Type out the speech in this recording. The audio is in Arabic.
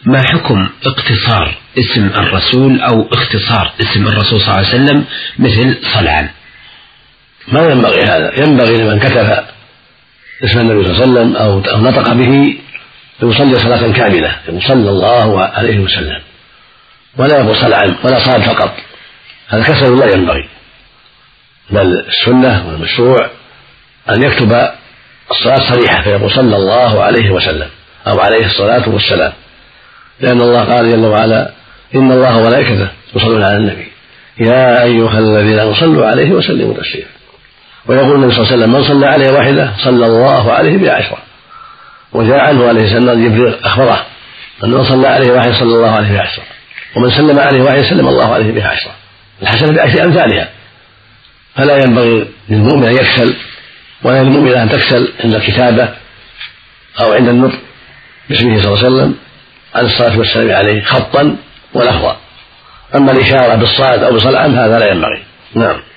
ما حكم اقتصار اسم الرسول أو اختصار اسم الرسول صلى الله عليه وسلم مثل صلعان؟ ما ينبغي هذا. ينبغي لمن كتب اسم النبي صلى الله عليه وسلم أو نطق به يصلي صلاة كاملة صلى الله عليه وسلم، ولا يقول صلعان ولا صاد فقط، هذا كسر لا ينبغي. بل السنة والمشروع أن يكتب الصلاة صريحة فيقول صلى الله عليه وسلم أو عليه الصلاة والسلام، لأن الله قال جل وعلا إن الله وملائكته يصلون على النبي يا أيها الذين آمنوا صلوا عليه وسلموا تسليما. ويقول النبي صلى الله عليه وسلم من صلى عليه واحدة صلى الله عليه بها 10. وجاء عنه عليه السلام جبريل أخبره أن من صلى عليه واحد صلى الله عليه بها 10، ومن سلم عليه واحد سلم الله عليه بها 10، الحسنة ب10 أمثالها. فلا ينبغي للمؤمن أن يكسل، ولا للمؤمن أن تكسل عند الكتابة أو عند النطق باسمه صلى الله عليه وسلم عن الصلاة والسلام عليه خطا ولفظا. أما الإشارة بالصاد أو بصلعان هذا لا ينبغي. نعم.